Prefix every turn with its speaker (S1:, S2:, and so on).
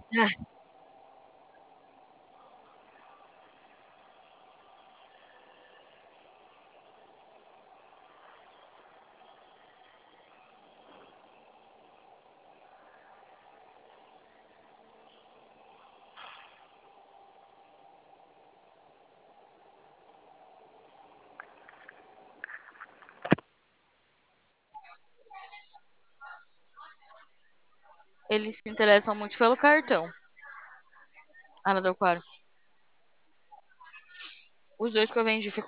S1: Ah, eles se interessam muito pelo cartão. Ana do Aquário. Os dois que eu vendi